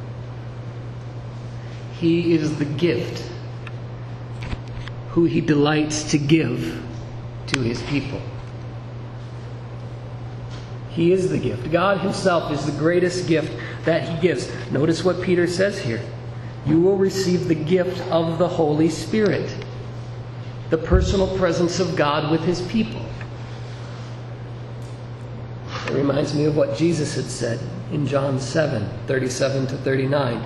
He is the gift who He delights to give to His people. He is the gift. God Himself is the greatest gift that He gives. Notice what Peter says here. You will receive the gift of the Holy Spirit, the personal presence of God with His people. It reminds me of what Jesus had said in John seven, thirty-seven to thirty-nine.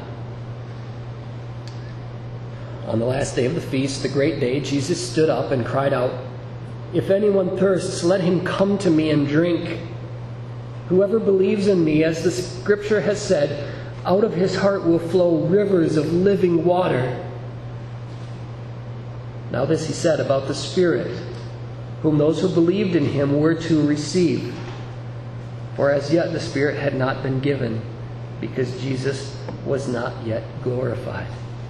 On the last day of the feast, the great day, Jesus stood up and cried out, "If anyone thirsts, let him come to me and drink. Whoever believes in me, as the Scripture has said, out of his heart will flow rivers of living water." Now this he said about the Spirit, whom those who believed in him were to receive. For as yet the Spirit had not been given, because Jesus was not yet glorified.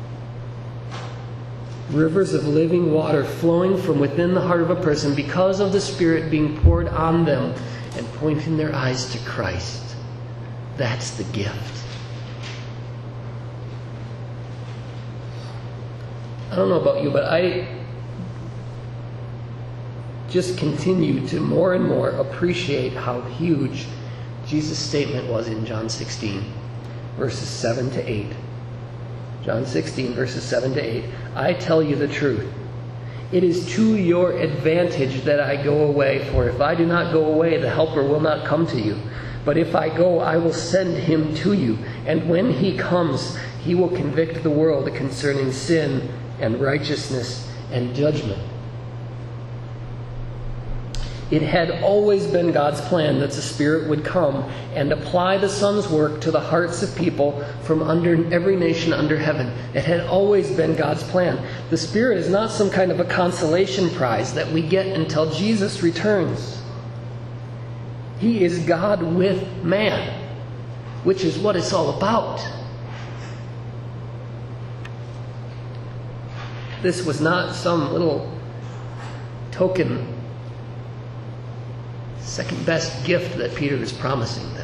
Rivers of living water flowing from within the heart of a person because of the Spirit being poured on them and pointing their eyes to Christ. That's the gift. I don't know about you, but I just continue to more and more appreciate how huge Jesus' statement was in John sixteen, verses seven to eight. John sixteen, verses seven to eight. I tell you the truth. It is to your advantage that I go away, for if I do not go away, the Helper will not come to you. But if I go, I will send him to you. And when he comes, he will convict the world concerning sin and righteousness and judgment. It had always been God's plan that the Spirit would come and apply the Son's work to the hearts of people from under every nation under heaven. It had always been God's plan. The Spirit is not some kind of a consolation prize that we get until Jesus returns. He is God with man, which is what it's all about. This was not some little token second best gift that Peter is promising them.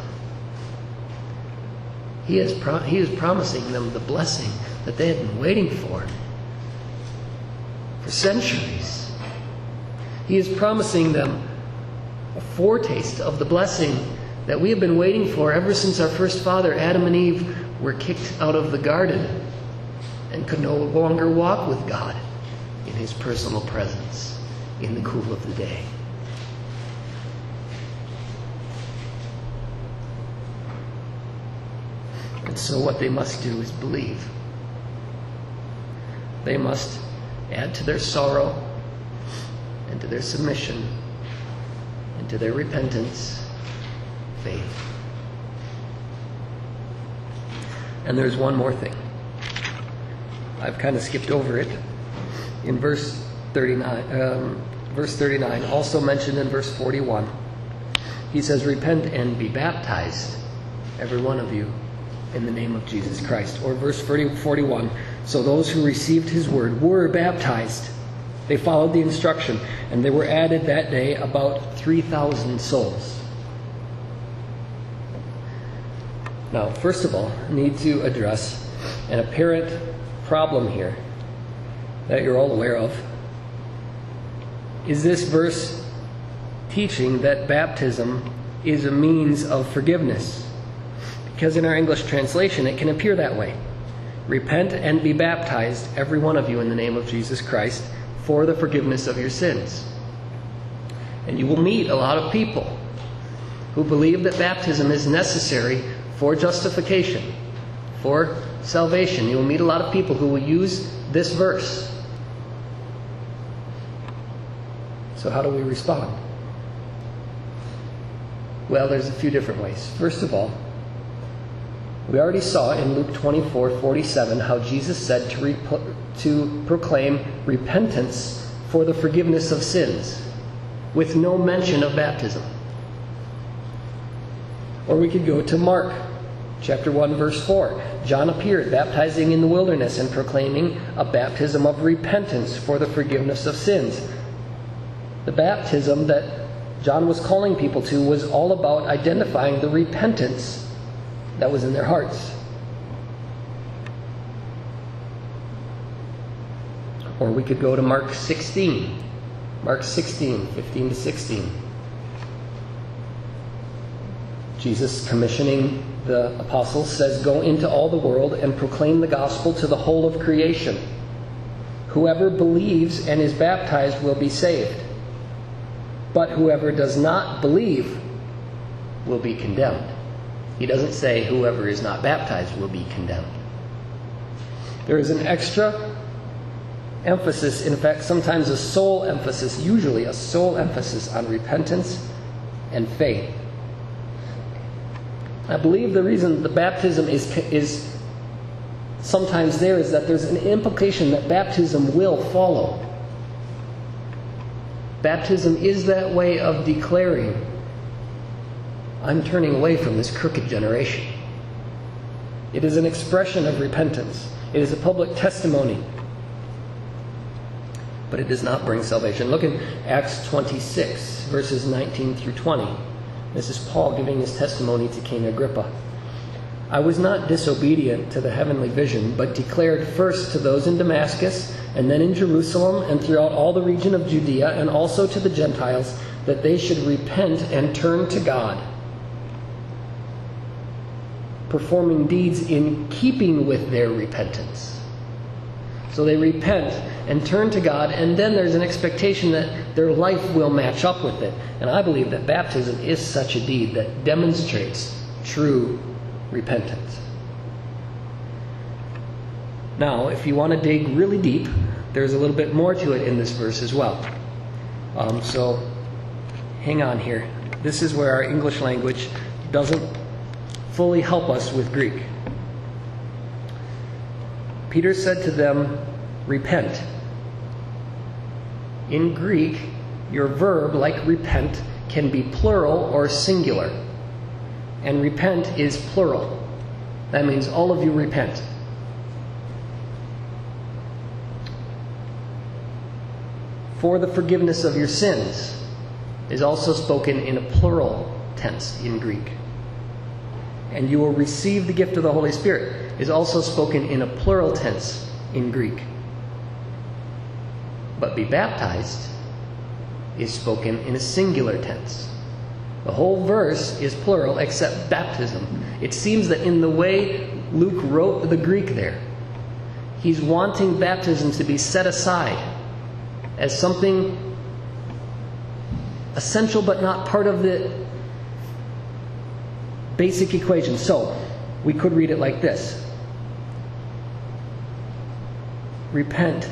He is, pro- he is promising them the blessing that they had been waiting for for centuries. He is promising them a foretaste of the blessing that we have been waiting for ever since our first father, Adam and Eve, were kicked out of the garden and could no longer walk with God in his personal presence in the cool of the day. And so what they must do is believe. They must add to their sorrow and to their submission and to their repentance faith. And there's one more thing. I've kind of skipped over it. In verse thirty-nine, um, verse thirty-nine, also mentioned in verse forty-one, he says, "Repent and be baptized, every one of you, in the name of Jesus Christ." Or verse forty-one, "So those who received his word were baptized." They followed the instruction, and there were added that day about three thousand souls. Now, first of all, I need to address an apparent problem here that you're all aware of. Is this verse teaching that baptism is a means of forgiveness? Because in our English translation, it can appear that way. "Repent and be baptized, every one of you, in the name of Jesus Christ, for the forgiveness of your sins." And you will meet a lot of people who believe that baptism is necessary for justification, for salvation. You will meet a lot of people who will use this verse. So how do we respond? Well, there's a few different ways. First of all, we already saw in Luke twenty-four forty-seven how Jesus said to, rep- to proclaim repentance for the forgiveness of sins, with no mention of baptism. Or we could go to Mark chapter one, verse four. John appeared, baptizing in the wilderness and proclaiming a baptism of repentance for the forgiveness of sins. The baptism that John was calling people to was all about identifying the repentance that was in their hearts. Or we could go to Mark sixteen. Mark sixteen, fifteen to sixteen. Jesus, commissioning the apostles, says, "Go into all the world and proclaim the gospel to the whole of creation. Whoever believes and is baptized will be saved. But whoever does not believe will be condemned." He doesn't say whoever is not baptized will be condemned. There is an extra emphasis, in fact, sometimes a sole emphasis, usually a sole emphasis on repentance and faith. I believe the reason the baptism is, is sometimes there is that there's an implication that baptism will follow. Baptism is that way of declaring, I'm turning away from this crooked generation. It is an expression of repentance. It is a public testimony. But it does not bring salvation. Look in Acts twenty-six, verses nineteen through twenty. This is Paul giving his testimony to King Agrippa. I was not disobedient to the heavenly vision, but declared first to those in Damascus, and then in Jerusalem, and throughout all the region of Judea, and also to the Gentiles, that they should repent and turn to God, performing deeds in keeping with their repentance. So they repent and turn to God, and then there's an expectation that their life will match up with it. And I believe that baptism is such a deed that demonstrates true repentance. Now, if you want to dig really deep, there's a little bit more to it in this verse as well. Um, so hang on here. This is where our English language doesn't fully help us with Greek. Peter said to them, repent. In Greek, your verb, like repent, can be plural or singular. And repent is plural. That means all of you repent. For the forgiveness of your sins is also spoken in a plural tense in Greek. And you will receive the gift of the Holy Spirit is also spoken in a plural tense in Greek. But be baptized is spoken in a singular tense. The whole verse is plural except baptism. It seems that in the way Luke wrote the Greek there, he's wanting baptism to be set aside as something essential but not part of the basic equation. So, we could read it like this. Repent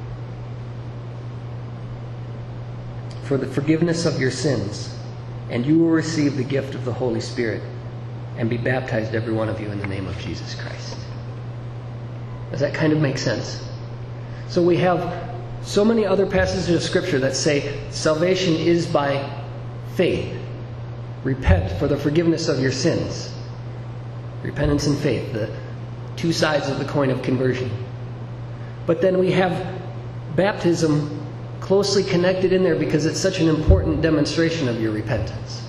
for the forgiveness of your sins, and you will receive the gift of the Holy Spirit, and be baptized, every one of you, in the name of Jesus Christ. Does that kind of make sense? So we have so many other passages of Scripture that say salvation is by faith. Repent for the forgiveness of your sins. Repentance and faith, the two sides of the coin of conversion. But then we have baptism closely connected in there because it's such an important demonstration of your repentance.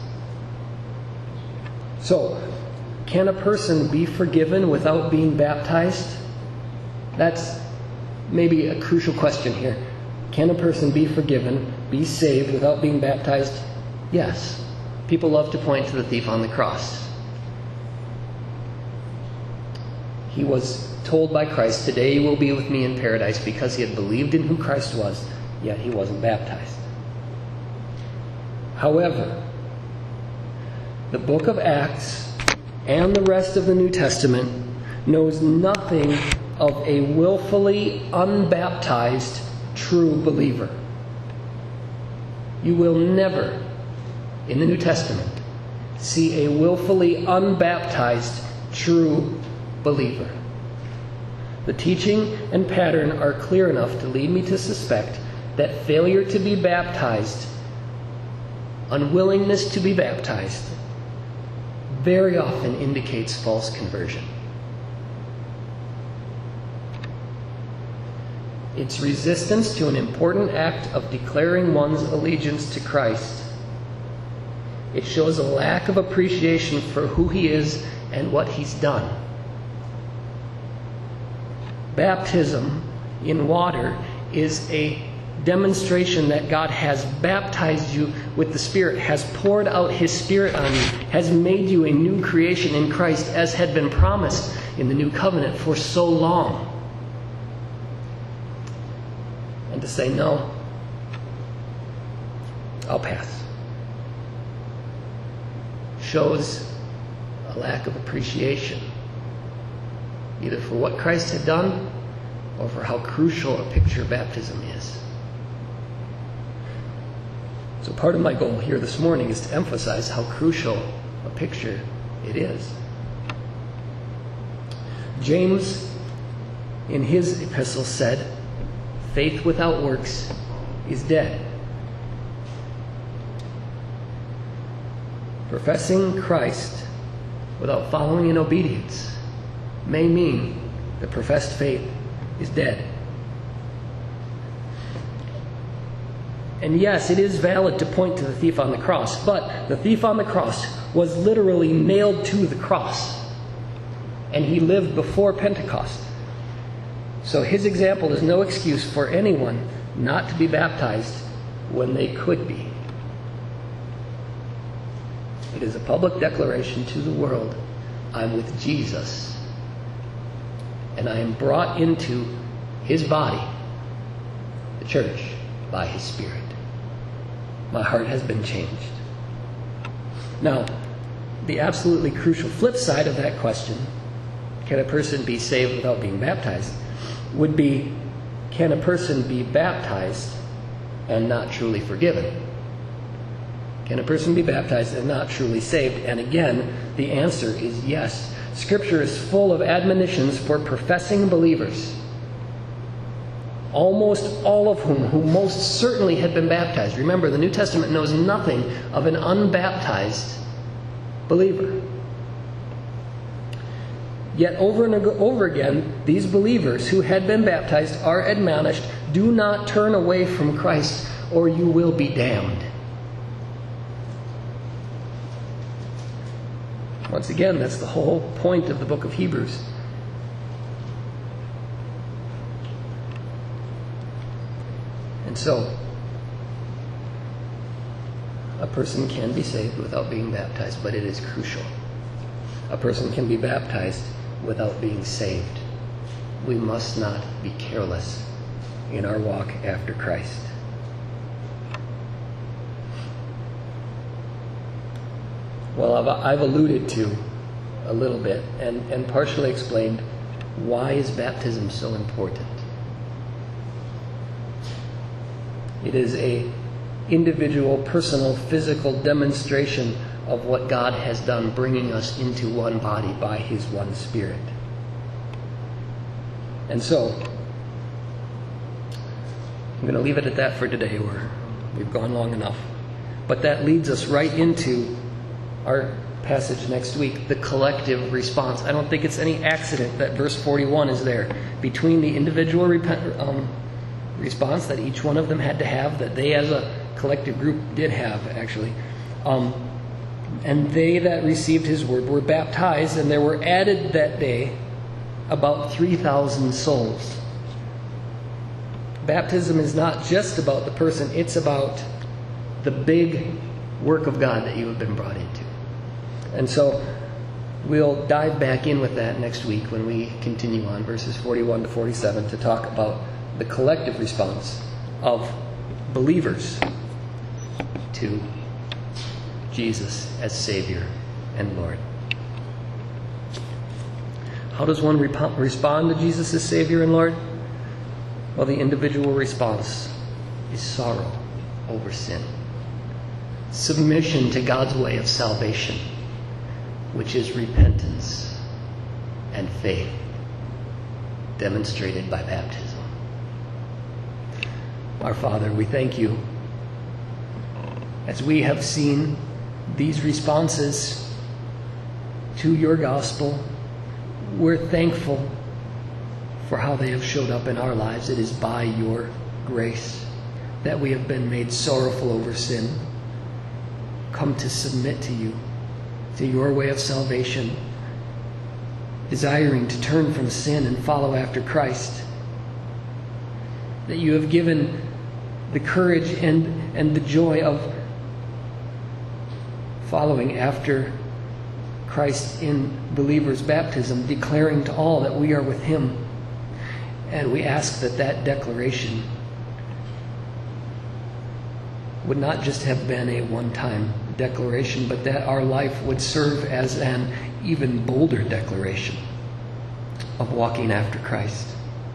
So, can a person be forgiven without being baptized? That's maybe a crucial question here. Can a person be forgiven, be saved without being baptized? Yes. People love to point to the thief on the cross. He was told by Christ, today you will be with me in paradise, because he had believed in who Christ was, yet he wasn't baptized. However, the book of Acts and the rest of the New Testament knows nothing of a willfully unbaptized true believer. You will never, in the New Testament, see a willfully unbaptized true believer. The teaching and pattern are clear enough to lead me to suspect that failure to be baptized, unwillingness to be baptized, very often indicates false conversion. It's resistance to an important act of declaring one's allegiance to Christ. It shows a lack of appreciation for who he is and what he's done. Baptism in water is a demonstration that God has baptized you with the Spirit, has poured out his Spirit on you, has made you a new creation in Christ, as had been promised in the new covenant for so long. And to say, no, I'll pass, shows a lack of appreciation, either for what Christ had done or for how crucial a picture baptism is. So part of my goal here this morning is to emphasize how crucial a picture it is. James, in his epistle, said, faith without works is dead. Professing Christ without following in obedience may mean the professed faith is dead. And yes, it is valid to point to the thief on the cross, but the thief on the cross was literally nailed to the cross, and he lived before Pentecost. So his example is no excuse for anyone not to be baptized when they could be. It is a public declaration to the world, I'm with Jesus, and I am brought into his body, the church, by his Spirit. My heart has been changed. Now, the absolutely crucial flip side of that question, can a person be saved without being baptized, would be, can a person be baptized and not truly forgiven? Can a person be baptized and not truly saved? And again, the answer is yes. Scripture is full of admonitions for professing believers, almost all of whom, who most certainly had been baptized. Remember, the New Testament knows nothing of an unbaptized believer. Yet over and over again, these believers who had been baptized are admonished, do not turn away from Christ or you will be damned. Once again, that's the whole point of the book of Hebrews. And so, a person can be saved without being baptized, but it is crucial. A person can be baptized without being saved. We must not be careless in our walk after Christ. Well, I've, I've alluded to a little bit and, and partially explained why is baptism so important. It is a individual, personal, physical demonstration of what God has done, bringing us into one body by his one Spirit. And so, I'm going to leave it at that for today. We're, we've gone long enough. But that leads us right into our passage next week, the collective response. I don't think it's any accident that verse forty-one is there. Between the individual repent, um, response that each one of them had to have, that they as a collective group did have, actually. Um, and they that received his word were baptized, and there were added that day about three thousand souls. Baptism is not just about the person, it's about the big work of God that you have been brought into. And so we'll dive back in with that next week when we continue on verses forty-one to forty-seven to talk about the collective response of believers to Jesus as Savior and Lord. How does one rep- respond to Jesus as Savior and Lord? Well, the individual response is sorrow over sin, submission to God's way of salvation, which is repentance and faith demonstrated by baptism. Our Father, we thank you as we have seen these responses to your gospel. We're thankful for how they have showed up in our lives. It is by your grace that we have been made sorrowful over sin, come to submit to you, to your way of salvation, desiring to turn from sin and follow after Christ. That you have given the courage and, and the joy of following after Christ in believers' baptism, declaring to all that we are with him. And we ask that that declaration would not just have been a one-time declaration, but that our life would serve as an even bolder declaration of walking after Christ.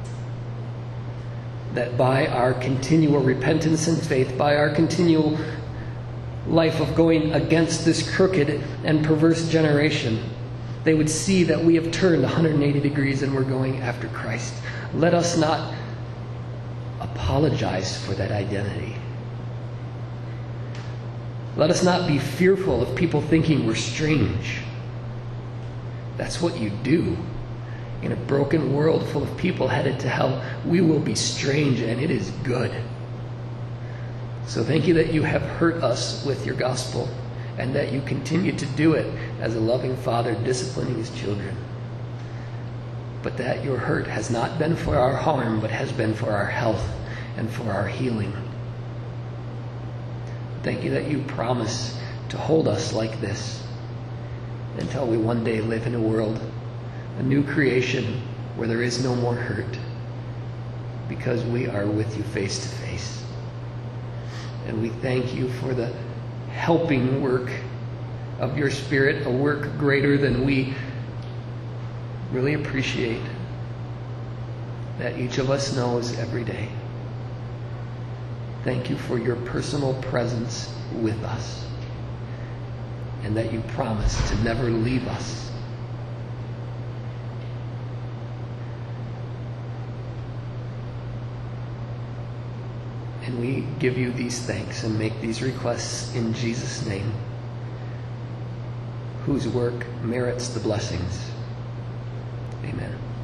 That by our continual repentance and faith, by our continual life of going against this crooked and perverse generation, they would see that we have turned one hundred eighty degrees and we're going after Christ. Let us not apologize for that identity. Let us not be fearful of people thinking we're strange. That's what you do. In a broken world full of people headed to hell, we will be strange, and it is good. So thank you that you have hurt us with your gospel, and that you continue to do it as a loving father disciplining his children. But that your hurt has not been for our harm, but has been for our health and for our healing. Thank you that you promise to hold us like this until we one day live in a world, a new creation, where there is no more hurt, because we are with you face to face. And we thank you for the helping work of your Spirit, a work greater than we really appreciate, that each of us knows every day. Thank you for your personal presence with us, and that you promise to never leave us. And we give you these thanks and make these requests in Jesus' name, whose work merits the blessings. Amen.